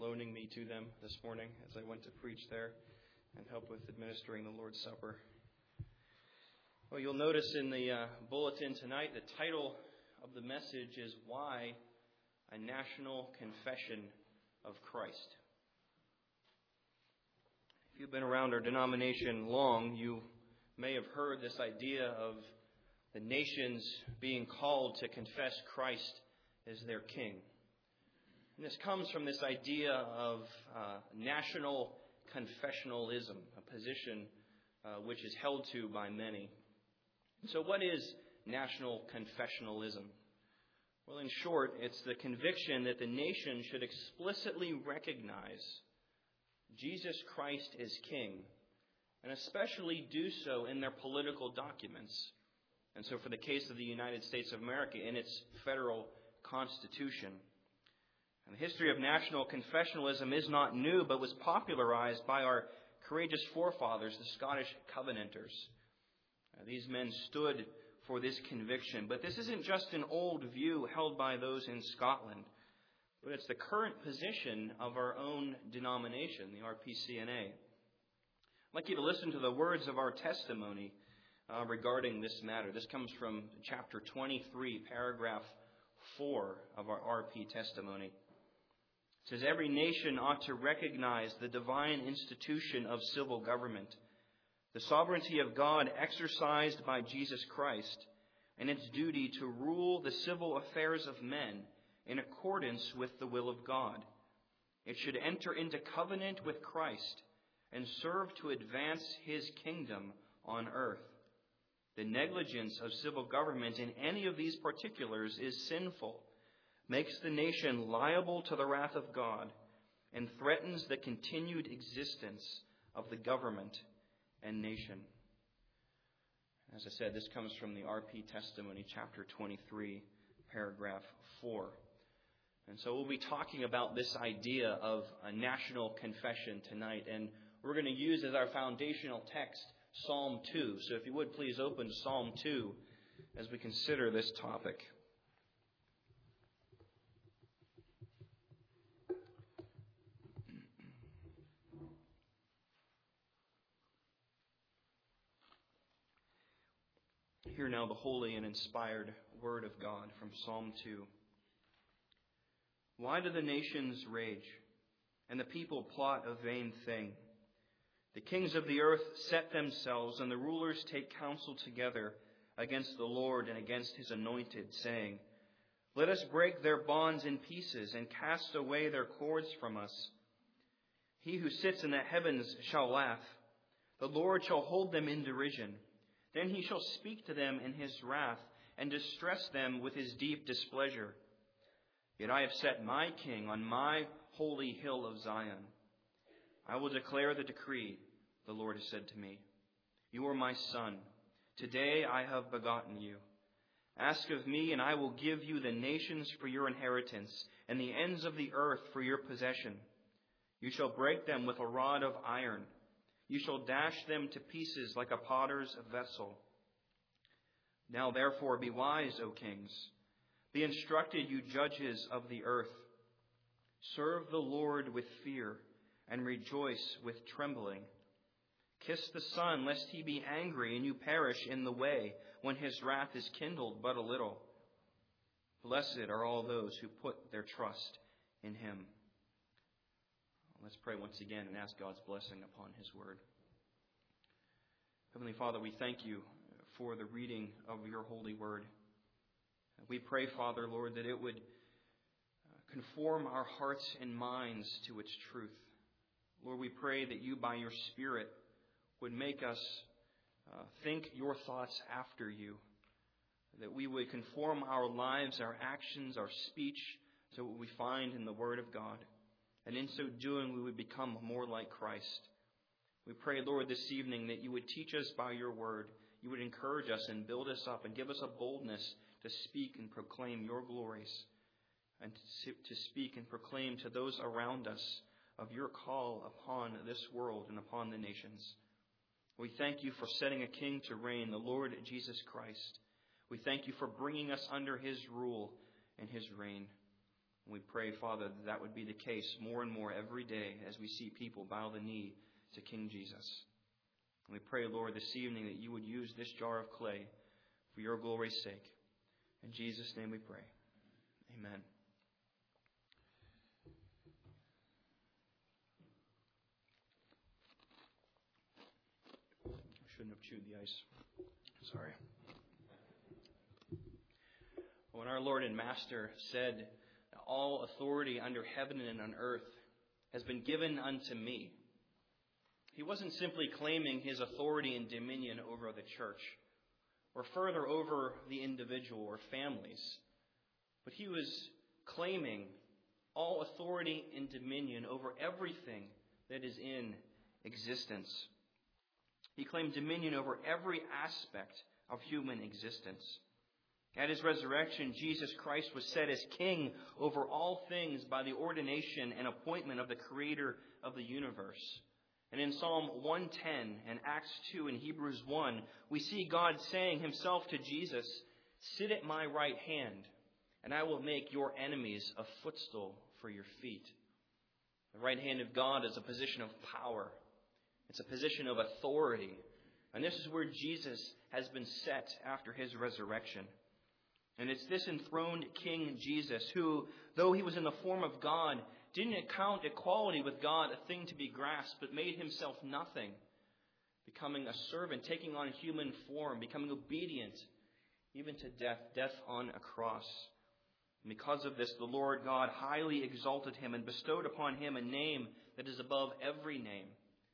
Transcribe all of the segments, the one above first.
loaning me to them this morning as I went to preach there and help with administering the Lord's Supper. Well, you'll notice in the bulletin tonight, the title of the message is Why a National Confession of Christ. If you've been around our denomination long, you may have heard this idea of the nations being called to confess Christ as their king. And this comes from this idea of national confessionalism, a position which is held to by many. So what is national confessionalism? Well, in short, it's the conviction that the nation should explicitly recognize Jesus Christ as king, and especially do so in their political documents. And so for the case of the United States of America, in its federal constitution. And the history of national confessionalism is not new, but was popularized by our courageous forefathers, the Scottish Covenanters. These men stood for this conviction. But this isn't just an old view held by those in Scotland, but it's the current position of our own denomination, the RPCNA. I'd like you to listen to the words of our testimony regarding this matter. This comes from chapter 23, paragraph 4 of our RP testimony. It says, every nation ought to recognize the divine institution of civil government, the sovereignty of God exercised by Jesus Christ, and its duty to rule the civil affairs of men in accordance with the will of God. It should enter into covenant with Christ and serve to advance his kingdom on earth. The negligence of civil government in any of these particulars is sinful, makes the nation liable to the wrath of God, and threatens the continued existence of the government and nation. As I said, this comes from the RP Testimony, chapter 23, paragraph 4. And so we'll be talking about this idea of a national confession tonight, and we're going to use as our foundational text Psalm 2. So if you would, please open to Psalm 2 as we consider this topic. Hear now the holy and inspired word of God from Psalm 2. Why do the nations rage, and the people plot a vain thing? The kings of the earth set themselves, and the rulers take counsel together against the Lord and against his anointed, saying, let us break their bonds in pieces and cast away their cords from us. He who sits in the heavens shall laugh. The Lord shall hold them in derision. Then he shall speak to them in his wrath and distress them with his deep displeasure. Yet I have set my king on my holy hill of Zion. I will declare the decree, the Lord has said to me. You are my son. Today I have begotten you. Ask of me, and I will give you the nations for your inheritance, and the ends of the earth for your possession. You shall break them with a rod of iron. You shall dash them to pieces like a potter's vessel. Now therefore be wise, O kings. Be instructed, you judges of the earth. Serve the Lord with fear, and rejoice with trembling. Kiss the Son, lest he be angry and you perish in the way, when his wrath is kindled but a little. Blessed are all those who put their trust in him. Let's pray once again and ask God's blessing upon his word. Heavenly Father, we thank you for the reading of your holy word. We pray, Father, Lord, that it would conform our hearts and minds to its truth. Lord, we pray that you, by your Spirit, would make us think your thoughts after you, that we would conform our lives, our actions, our speech to what we find in the Word of God. And in so doing, we would become more like Christ. We pray, Lord, this evening that you would teach us by your word. You would encourage us and build us up and give us a boldness to speak and proclaim your glories, and to speak and proclaim to those around us of your call upon this world and upon the nations. We thank you for setting a king to reign, the Lord Jesus Christ. We thank you for bringing us under his rule and his reign. And we pray, Father, that would be the case more and more every day as we see people bow the knee to King Jesus. And we pray, Lord, this evening that you would use this jar of clay for your glory's sake. In Jesus' name we pray. Amen. I shouldn't have chewed the ice. Sorry. When our Lord and Master said, all authority under heaven and on earth has been given unto me, he wasn't simply claiming his authority and dominion over the church or further over the individual or families, but he was claiming all authority and dominion over everything that is in existence. He claimed dominion over every aspect of human existence. At his resurrection, Jesus Christ was set as king over all things by the ordination and appointment of the Creator of the universe. And in Psalm 110 and Acts 2 and Hebrews 1, we see God saying himself to Jesus, "Sit at my right hand, and I will make your enemies a footstool for your feet." The right hand of God is a position of power. It's a position of authority. And this is where Jesus has been set after his resurrection. And it's this enthroned King Jesus who, though he was in the form of God, didn't account equality with God a thing to be grasped, but made himself nothing, becoming a servant, taking on human form, becoming obedient, even to death on a cross. And because of this, the Lord God highly exalted him and bestowed upon him a name that is above every name,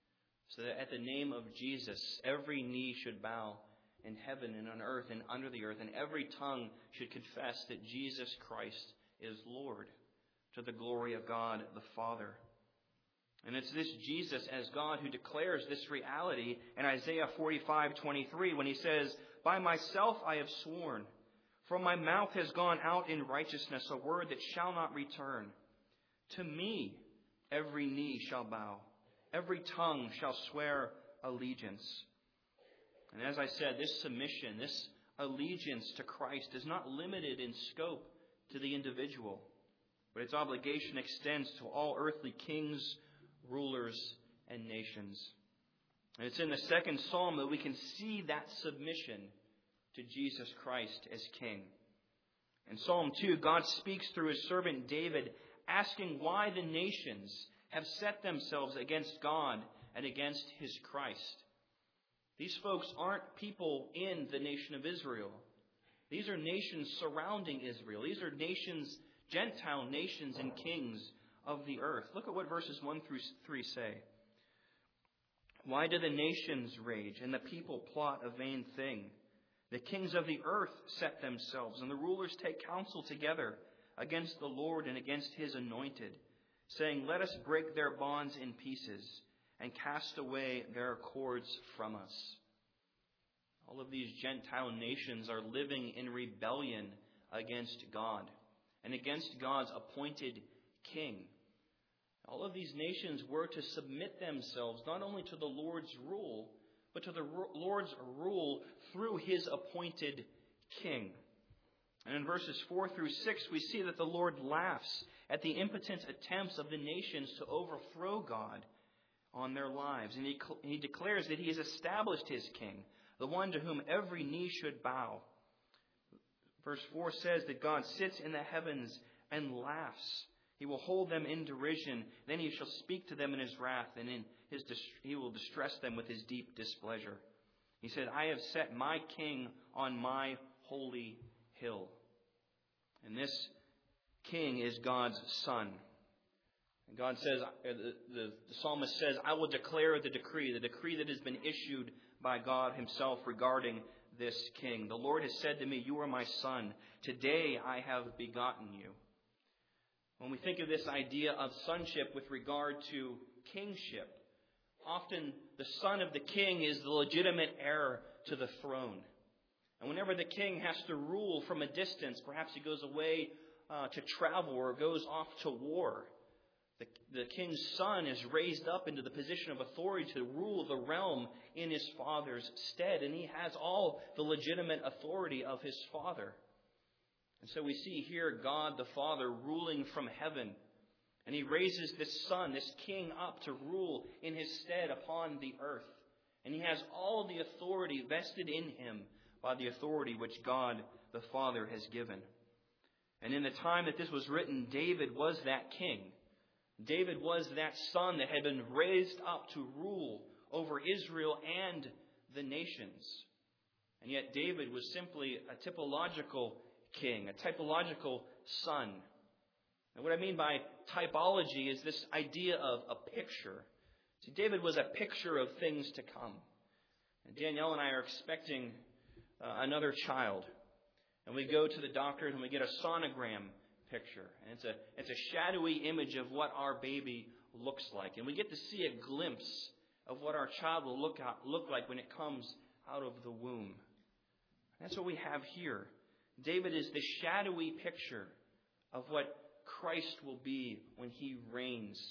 so that at the name of Jesus, every knee should bow in heaven and on earth and under the earth, and every tongue should confess that Jesus Christ is Lord, to the glory of God the Father. And it's this Jesus as God who declares this reality in Isaiah 45:23 when he says, "By myself I have sworn, from my mouth has gone out in righteousness a word that shall not return. To me every knee shall bow, every tongue shall swear allegiance." And as I said, this submission, this allegiance to Christ is not limited in scope to the individual, but its obligation extends to all earthly kings, rulers, and nations. And it's in the second psalm that we can see that submission to Jesus Christ as King. In Psalm 2, God speaks through his servant David, asking why the nations have set themselves against God and against his Christ. These folks aren't people in the nation of Israel. These are nations surrounding Israel. These are nations, Gentile nations and kings of the earth. Look at what verses 1 through 3 say. "Why do the nations rage and the people plot a vain thing? The kings of the earth set themselves, and the rulers take counsel together against the Lord and against his anointed, saying, 'Let us break their bonds in pieces and cast away their cords from us.'" All of these Gentile nations are living in rebellion against God and against God's appointed king. All of these nations were to submit themselves not only to the Lord's rule, but to the Lord's rule through his appointed king. And in verses 4 through 6, we see that the Lord laughs at the impotent attempts of the nations to overthrow God on their lives. And he declares that he has established his king, the one to whom every knee should bow. Verse 4 says that God sits in the heavens and laughs. He will hold them in derision. Then he shall speak to them in his wrath, and he will distress them with his deep displeasure. He said, "I have set my king on my holy hill." And this king is God's son. And God says, the psalmist says, "I will declare the decree that has been issued by God himself regarding this king. The Lord has said to me, 'You are my son. Today I have begotten you.'" When we think of this idea of sonship with regard to kingship, often the son of the king is the legitimate heir to the throne. And whenever the king has to rule from a distance, perhaps he goes away to travel or goes off to war, the king's son is raised up into the position of authority to rule the realm in his father's stead. And he has all the legitimate authority of his father. And so we see here God the Father ruling from heaven. And he raises this Son, this King, up to rule in his stead upon the earth. And he has all the authority vested in him by the authority which God the Father has given. And in the time that this was written, David was that king. David was that son that had been raised up to rule over Israel and the nations. And yet David was simply a typological king, a typological son. And what I mean by typology is this idea of a picture. See, David was a picture of things to come. And Danielle and I are expecting another child. And we go to the doctor and we get a sonogram picture. And it's a shadowy image of what our baby looks like. And we get to see a glimpse of what our child will look like when it comes out of the womb. That's what we have here. David is the shadowy picture of what Christ will be when he reigns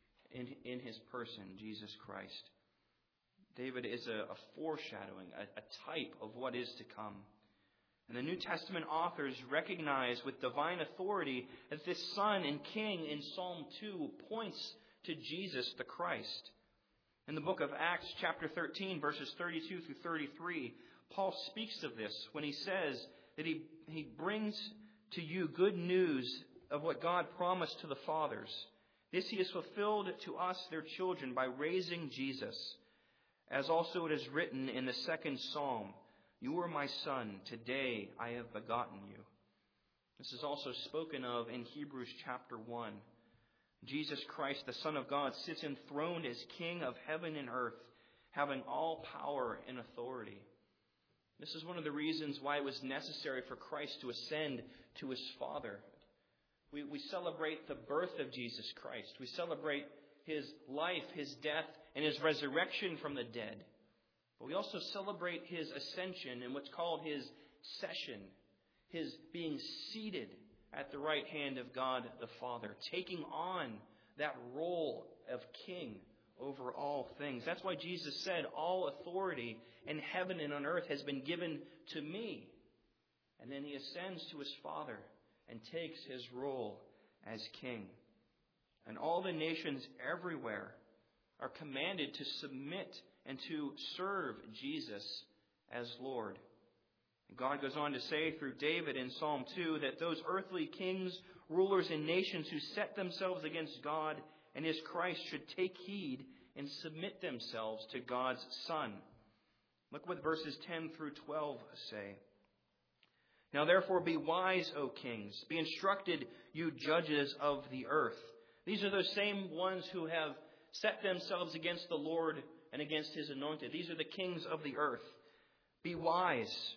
in his person, Jesus Christ. David is a foreshadowing, a type of what is to come. And the New Testament authors recognize with divine authority that this Son and King in Psalm 2 points to Jesus the Christ. In the book of Acts, chapter 13, verses 32 through 33, Paul speaks of this when he says that he brings to you good news of what God promised to the fathers. This he has fulfilled to us, their children, by raising Jesus. As also it is written in the second psalm, "You are my son, today I have begotten you." This is also spoken of in Hebrews chapter 1. Jesus Christ, the Son of God, sits enthroned as King of heaven and earth, having all power and authority. This is one of the reasons why it was necessary for Christ to ascend to his Father. We celebrate the birth of Jesus Christ. We celebrate his life, his death, and his resurrection from the dead. But we also celebrate his ascension and what's called his session, his being seated at the right hand of God the Father, taking on that role of king over all things. That's why Jesus said, "All authority in heaven and on earth has been given to me." And then he ascends to his Father and takes his role as king. And all the nations everywhere are commanded to submit and to serve Jesus as Lord. And God goes on to say through David in Psalm 2 that those earthly kings, rulers, and nations who set themselves against God and his Christ should take heed and submit themselves to God's Son. Look what verses 10 through 12 say. "Now therefore be wise, O kings. Be instructed, you judges of the earth." These are those same ones who have set themselves against the Lord and against his anointed. These are the kings of the earth. Be wise,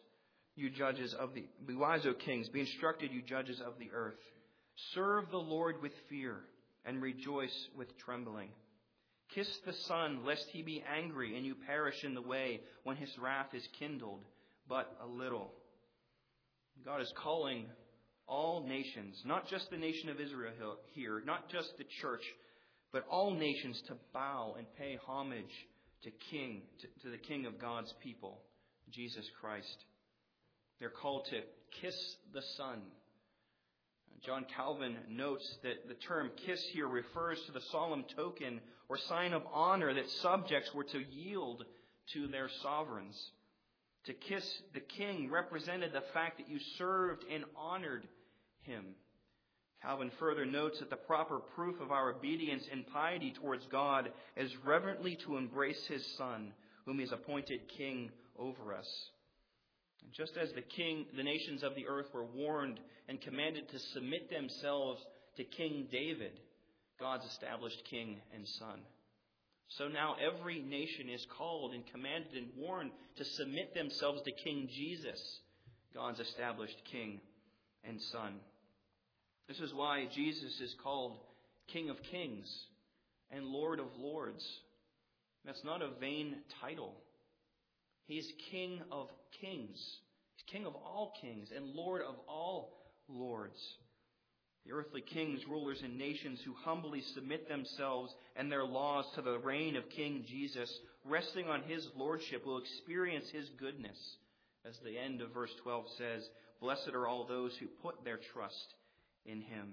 be wise, O kings. Be instructed, you judges of the earth. Serve the Lord with fear and rejoice with trembling. Kiss the Son, lest he be angry and you perish in the way when his wrath is kindled but a little. God is calling all nations, not just the nation of Israel here, not just the church, but all nations to bow and pay homage to the King of God's people, Jesus Christ. They're called to kiss the Son. John Calvin notes that the term kiss here refers to the solemn token or sign of honor that subjects were to yield to their sovereigns. To kiss the king represented the fact that you served and honored him. Calvin further notes that the proper proof of our obedience and piety towards God is reverently to embrace his Son, whom he has appointed king over us. And just as the nations of the earth were warned and commanded to submit themselves to King David, God's established king and son, so now every nation is called and commanded and warned to submit themselves to King Jesus, God's established king and son. This is why Jesus is called King of Kings and Lord of Lords. That's not a vain title. He's King of Kings. He's King of all kings and Lord of all lords. The earthly kings, rulers, and nations who humbly submit themselves and their laws to the reign of King Jesus, resting on his lordship, will experience his goodness. As the end of verse 12 says, blessed are all those who put their trust in him.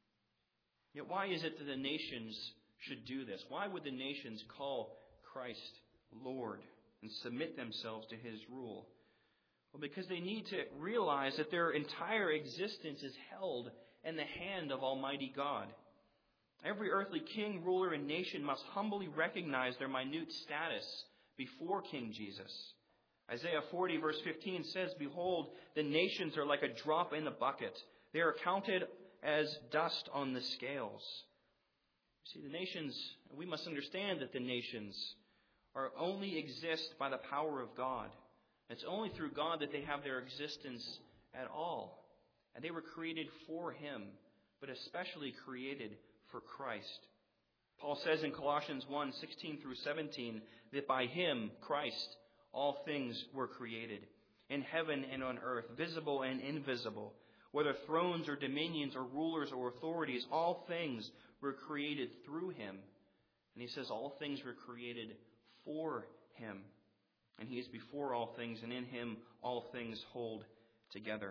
Yet why is it that the nations should do this? Why would the nations call Christ Lord and submit themselves to his rule? Well, because they need to realize that their entire existence is held in the hand of Almighty God. Every earthly king, ruler, and nation must humbly recognize their minute status before King Jesus. Isaiah 40 verse 15 says, "Behold, the nations are like a drop in the bucket. They are counted as dust on the scales." See, the nations, we must understand that the nations only exist by the power of God. It's only through God that they have their existence at all. And they were created for him, but especially created for Christ. Paul says in Colossians 1:16 through 17, that by him, Christ, all things were created, in heaven and on earth, visible and invisible. Whether thrones or dominions or rulers or authorities, all things were created through him. And he says all things were created for him. And he is before all things, and in him all things hold together.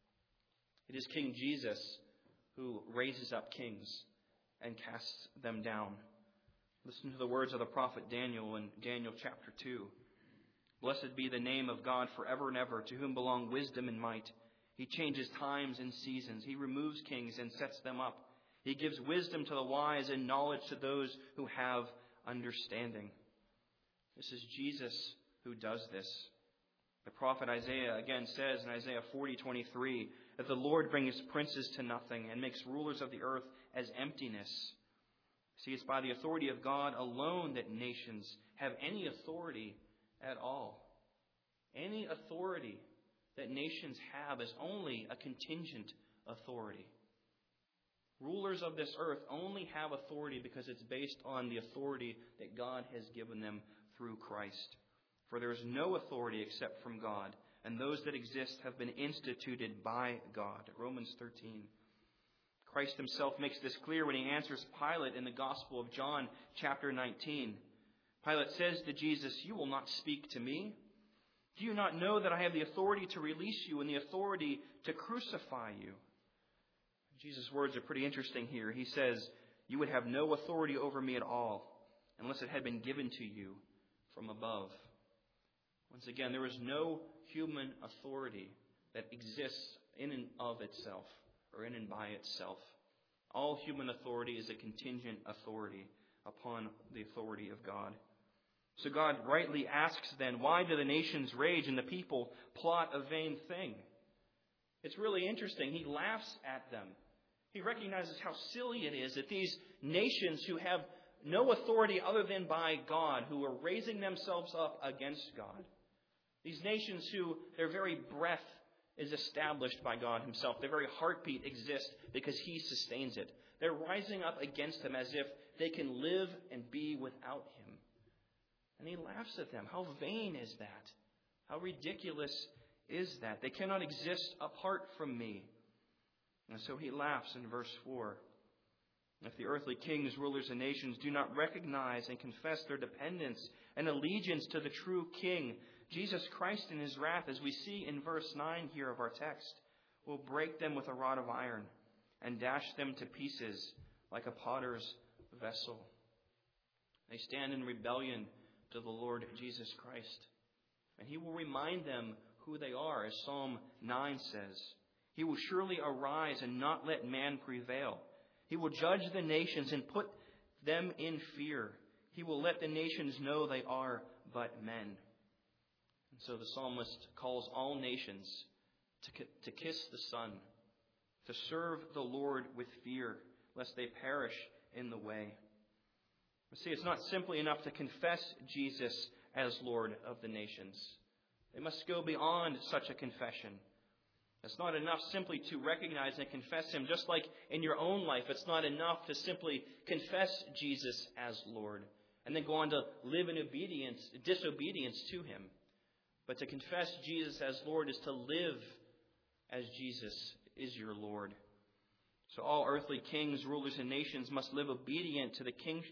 It is King Jesus who raises up kings and casts them down. Listen to the words of the prophet Daniel in Daniel chapter 2. "Blessed be the name of God forever and ever, to whom belong wisdom and might. He changes times and seasons. He removes kings and sets them up. He gives wisdom to the wise and knowledge to those who have understanding." This is Jesus who does this. The prophet Isaiah again says in Isaiah 40:23 that the Lord brings princes to nothing and makes rulers of the earth as emptiness. See, it's by the authority of God alone that nations have any authority at all. Any authority that nations have is only a contingent authority. Rulers of this earth only have authority because it's based on the authority that God has given them through Christ. For there is no authority except from God, and those that exist have been instituted by God. Romans 13. Christ himself makes this clear when he answers Pilate in the Gospel of John, chapter 19. Pilate says to Jesus, "You will not speak to me? Do you not know that I have the authority to release you and the authority to crucify you?" Jesus' words are pretty interesting here. He says, "You would have no authority over me at all unless it had been given to you from above." Once again, there is no human authority that exists in and of itself or in and by itself. All human authority is a contingent authority upon the authority of God. So God rightly asks then, why do the nations rage and the people plot a vain thing? It's really interesting. He laughs at them. He recognizes how silly it is that these nations who have no authority other than by God, who are raising themselves up against God. These nations who their very breath is established by God himself. Their very heartbeat exists because he sustains it. They're rising up against him as if they can live and be without him. And he laughs at them. How vain is that? How ridiculous is that? They cannot exist apart from me. And so he laughs in verse 4. If the earthly kings, rulers, and nations do not recognize and confess their dependence and allegiance to the true King, Jesus Christ in his wrath, as we see in verse 9 here of our text, will break them with a rod of iron and dash them to pieces like a potter's vessel. They stand in rebellion to the Lord Jesus Christ. And he will remind them who they are, as Psalm 9 says. He will surely arise and not let man prevail. He will judge the nations and put them in fear. He will let the nations know they are but men. And so the psalmist calls all nations to kiss the Son, to serve the Lord with fear, lest they perish in the way. But see, it's not simply enough to confess Jesus as Lord of the nations. They must go beyond such a confession. It's not enough simply to recognize and confess him. Just like in your own life, it's not enough to simply confess Jesus as Lord and then go on to live in disobedience to him. But to confess Jesus as Lord is to live as Jesus is your Lord. So all earthly kings, rulers, and nations must live obediently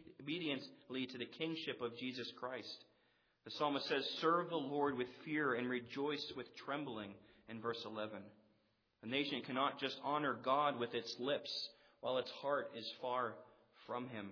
to the kingship of Jesus Christ. The psalmist says, "Serve the Lord with fear and rejoice with trembling," in verse 11. A nation cannot just honor God with its lips while its heart is far from Him.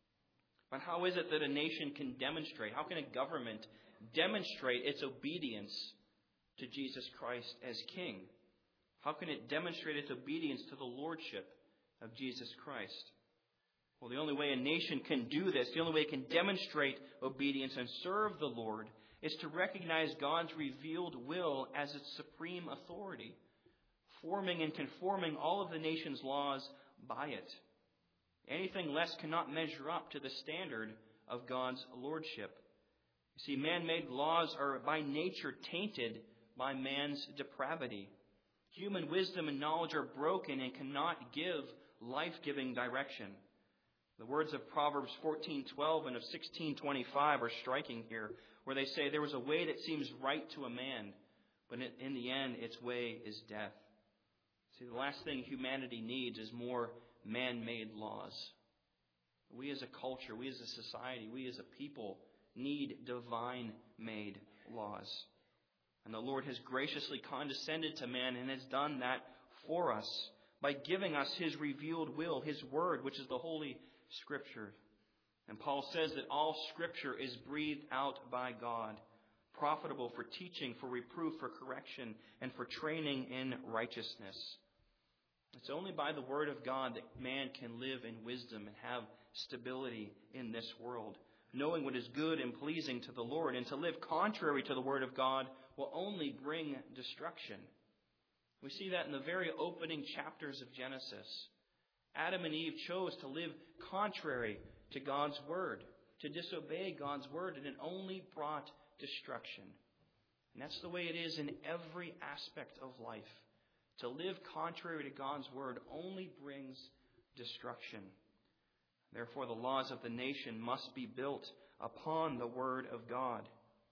But how is it that a nation can demonstrate, how can a government demonstrate its obedience to Jesus Christ as King? How can it demonstrate its obedience to the lordship of Jesus Christ? Well, the only way a nation can do this, the only way it can demonstrate obedience and serve the Lord, is to recognize God's revealed will as its supreme authority, forming and conforming all of the nation's laws by it. Anything less cannot measure up to the standard of God's lordship. You see, man-made laws are by nature tainted by man's depravity. Human wisdom and knowledge are broken and cannot give life-giving direction. The words of Proverbs 14:12 and of 16:25 are striking here, where they say, "There is a way that seems right to a man, but in the end its way is death." See, the last thing humanity needs is more man-made laws. We as a culture, we as a society, we as a people need divine-made laws. And the Lord has graciously condescended to man and has done that for us by giving us His revealed will, His Word, which is the Holy Scripture. And Paul says that all Scripture is breathed out by God, profitable for teaching, for reproof, for correction, and for training in righteousness. It's only by the Word of God that man can live in wisdom and have stability in this world, knowing what is good and pleasing to the Lord. And to live contrary to the Word of God will only bring destruction. We see that in the very opening chapters of Genesis. Adam and Eve chose to live contrary to God's Word, to disobey God's Word, and it only brought destruction. And that's the way it is in every aspect of life. To live contrary to God's Word only brings destruction. Therefore, the laws of the nation must be built upon the Word of God.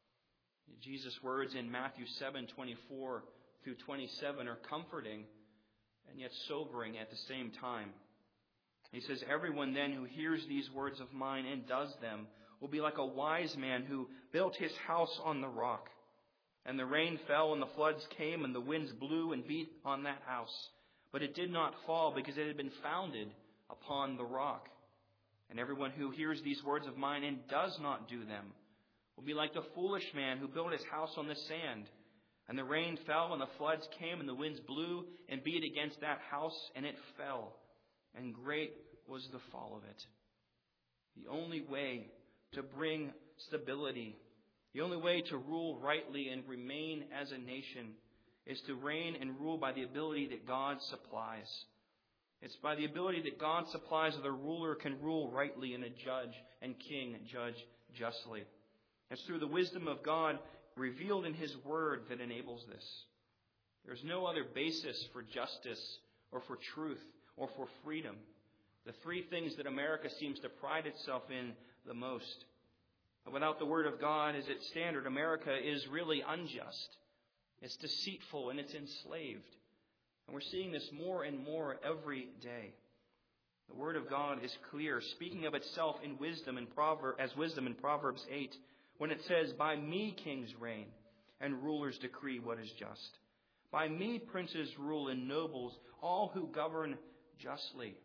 Jesus' words in Matthew 7:24 through 27 are comforting and yet sobering at the same time. He says, "Everyone then who hears these words of mine and does them will be like a wise man who built his house on the rock. And the rain fell and the floods came and the winds blew and beat on that house. But it did not fall because it had been founded upon the rock. And everyone who hears these words of mine and does not do them will be like the foolish man who built his house on the sand. And the rain fell and the floods came and the winds blew and beat against that house and it fell. And great was the fall of it." The only way to bring stability, the only way to rule rightly and remain as a nation, is to reign and rule by the ability that God supplies. It's by the ability that God supplies that a ruler can rule rightly and a judge and king judge justly. It's through the wisdom of God revealed in His Word that enables this. There's no other basis for justice or for truth or for freedom. The three things that America seems to pride itself in the most. But without the Word of God as its standard, America is really unjust. It's deceitful and it's enslaved. And we're seeing this more and more every day. The Word of God is clear, speaking of itself in wisdom in Proverbs 8, when it says, "By me kings reign, and rulers decree what is just. By me princes rule and nobles, all who govern justly."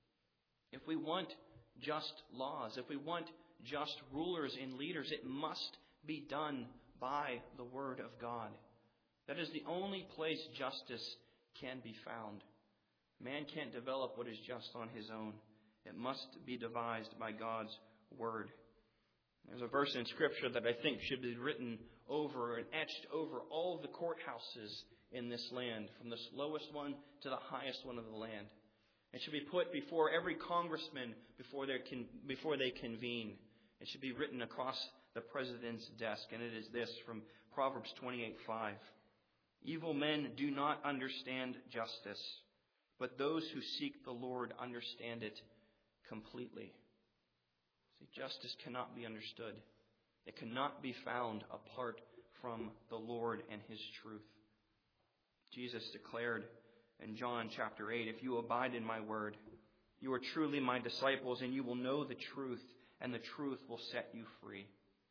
If we want just laws, if we want just rulers and leaders, it must be done by the Word of God. That is the only place justice can be found. Man can't develop what is just on his own. It must be devised by God's Word. There's a verse in Scripture that I think should be written over and etched over all of the courthouses in this land, from the lowest one to the highest one of the land. It should be put before every congressman before they convene. It should be written across the president's desk, and it is this from Proverbs 28:5. "Evil men do not understand justice, but those who seek the Lord understand it completely." See, justice cannot be understood. It cannot be found apart from the Lord and His truth. Jesus declared in John chapter 8, "If you abide in my word, you are truly my disciples, and you will know the truth, and the truth will set you free."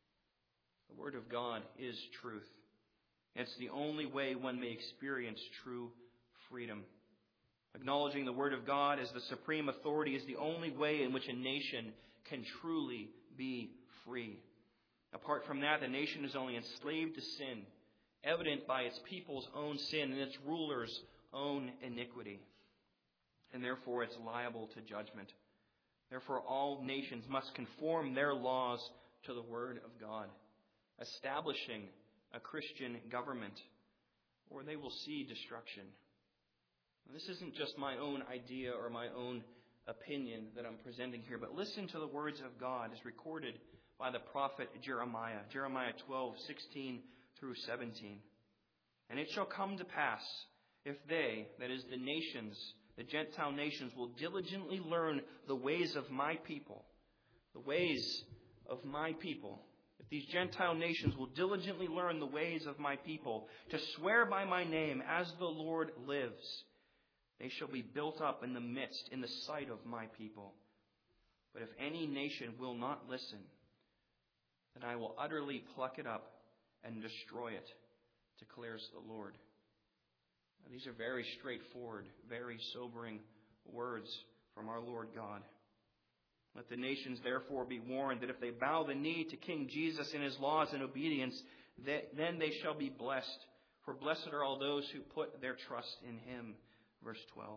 The Word of God is truth. It's the only way one may experience true freedom. Acknowledging the Word of God as the supreme authority is the only way in which a nation can truly be free. Apart from that, the nation is only enslaved to sin, evident by its people's own sin and its rulers' own iniquity. And therefore it's liable to judgment. Therefore all nations must conform their laws to the Word of God, establishing a Christian government, or they will see destruction. This isn't just my own idea or my own opinion that I'm presenting here, but listen to the words of God as recorded by the prophet Jeremiah. Jeremiah 12:16 through 17. And it shall come to pass, if they, that is the nations, the Gentile nations, will diligently learn the ways of my people, the ways of my people. If these Gentile nations will diligently learn the ways of my people, to swear by my name as the Lord lives, they shall be built up in the midst, in the sight of my people. But if any nation will not listen, then I will utterly pluck it up and destroy it, declares the Lord. Now, these are very straightforward, very sobering words from our Lord God. Let the nations therefore be warned that if they bow the knee to King Jesus and his laws in obedience, then they shall be blessed. For blessed are all those who put their trust in him. Verse 12.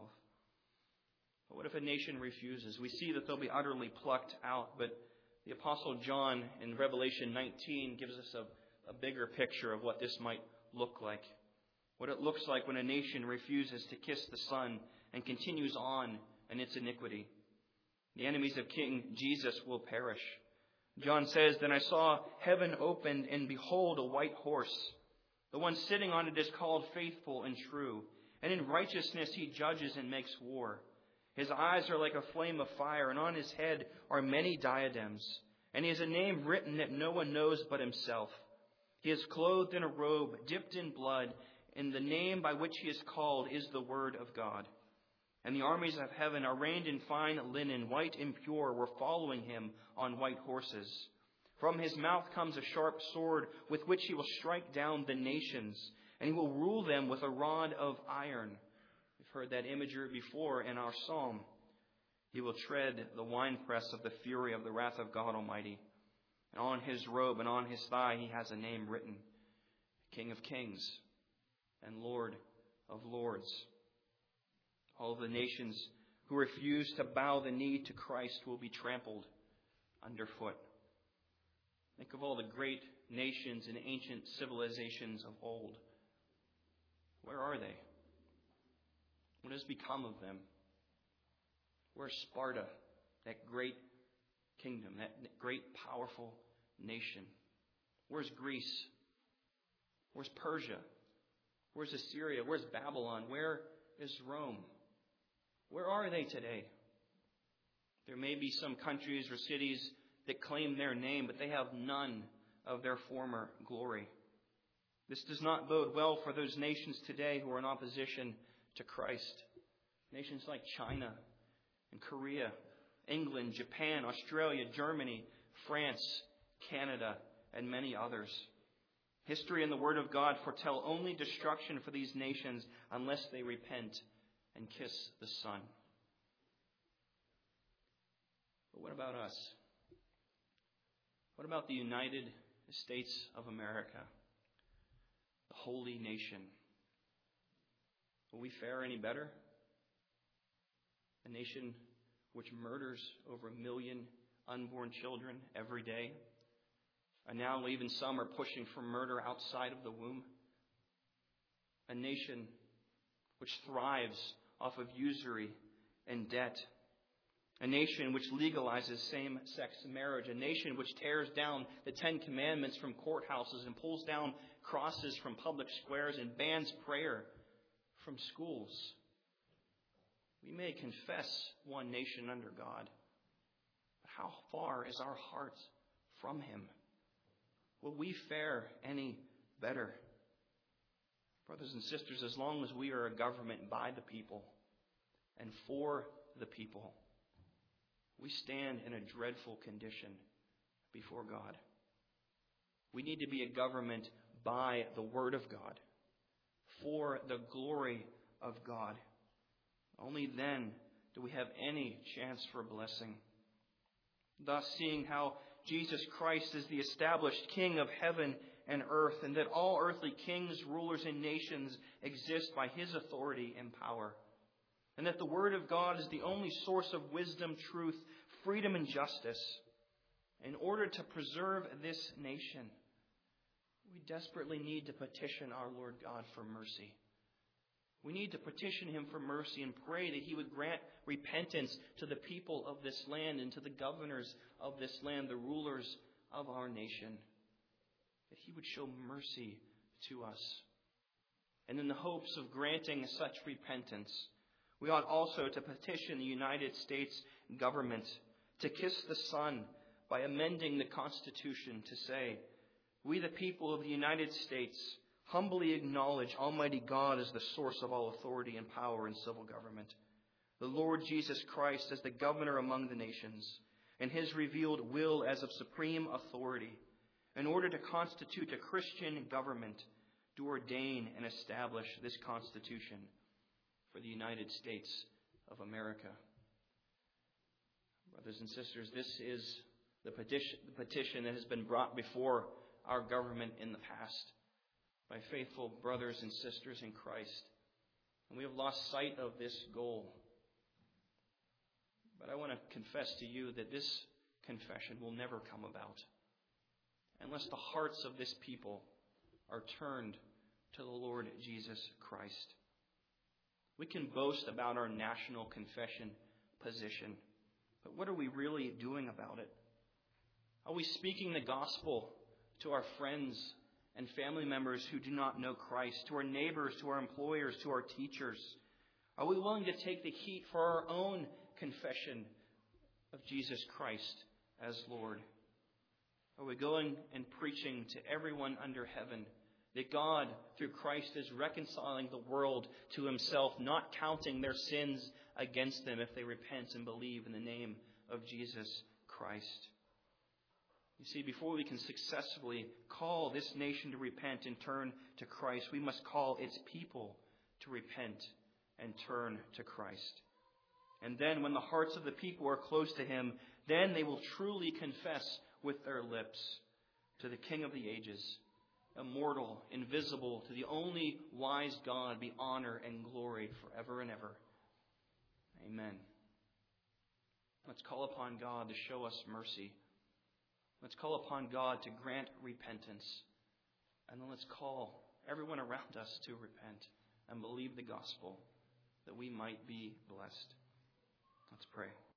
But what if a nation refuses? We see that they'll be utterly plucked out, but the Apostle John in Revelation 19 gives us a bigger picture of what this might look like. What it looks like when a nation refuses to kiss the Son and continues on in its iniquity. The enemies of King Jesus will perish. John says, Then I saw heaven opened, and behold, a white horse. The one sitting on it is called Faithful and True, and in righteousness he judges and makes war. His eyes are like a flame of fire, and on his head are many diadems. And he has a name written that no one knows but himself. He is clothed in a robe dipped in blood, and the name by which he is called is the Word of God. And the armies of heaven, arrayed in fine linen, white and pure, were following him on white horses. From his mouth comes a sharp sword with which he will strike down the nations, and he will rule them with a rod of iron. We've heard that imagery before in our psalm. He will tread the winepress of the fury of the wrath of God Almighty. And on his robe and on his thigh he has a name written, King of Kings and Lord of Lords. All the nations who refuse to bow the knee to Christ will be trampled underfoot. Think of all the great nations and ancient civilizations of old. Where are they? What has become of them? Where's Sparta, that great kingdom, that great powerful nation? Where's Greece? Where's Persia? Where's Assyria? Where's Babylon? Where is Rome? Where are they today? There may be some countries or cities that claim their name, but they have none of their former glory. This does not bode well for those nations today who are in opposition to Christ. Nations like China and Korea, England, Japan, Australia, Germany, France, Canada, and many others. History and the Word of God foretell only destruction for these nations unless they repent and kiss the Son. But what about us? What about the United States of America, the holy nation? Will we fare any better? A nation which murders over 1 million unborn children every day. And now even some are pushing for murder outside of the womb. A nation which thrives off of usury and debt. A nation which legalizes same-sex marriage. A nation which tears down the 10 Commandments from courthouses and pulls down crosses from public squares and bans prayer from schools. We may confess one nation under God, but how far is our heart from Him? Will we fare any better? Brothers and sisters, as long as we are a government by the people and for the people, we stand in a dreadful condition before God. We need to be a government by the Word of God, for the glory of God. Only then do we have any chance for blessing. Thus, seeing how Jesus Christ is the established King of heaven and earth, and that all earthly kings, rulers, and nations exist by his authority and power, and that the Word of God is the only source of wisdom, truth, freedom, and justice, in order to preserve this nation, we desperately need to petition our Lord God for mercy. We need to petition him for mercy and pray that he would grant repentance to the people of this land and to the governors of this land, the rulers of our nation, that he would show mercy to us. And in the hopes of granting such repentance, we ought also to petition the United States government to kiss the Son by amending the Constitution to say, "We, the people of the United States, humbly acknowledge Almighty God as the source of all authority and power in civil government, the Lord Jesus Christ as the governor among the nations, and his revealed will as of supreme authority, in order to constitute a Christian government, to ordain and establish this Constitution for the United States of America." Brothers and sisters, this is the petition that has been brought before our government in the past by faithful brothers and sisters in Christ. And we have lost sight of this goal. But I want to confess to you that this confession will never come about unless the hearts of this people are turned to the Lord Jesus Christ. We can boast about our national confession position, but what are we really doing about it? Are we speaking the gospel to our friends and family members who do not know Christ, to our neighbors, to our employers, to our teachers? Are we willing to take the heat for our own confession of Jesus Christ as Lord? Are we going and preaching to everyone under heaven that God, through Christ, is reconciling the world to himself, not counting their sins against them if they repent and believe in the name of Jesus Christ? You see, before we can successfully call this nation to repent and turn to Christ, we must call its people to repent and turn to Christ. And then when the hearts of the people are close to him, then they will truly confess with their lips to the King of the ages, immortal, invisible, to the only wise God, be honor and glory forever and ever. Amen. Let's call upon God to show us mercy. Let's call upon God to grant repentance. And then let's call everyone around us to repent and believe the gospel that we might be blessed. Let's pray.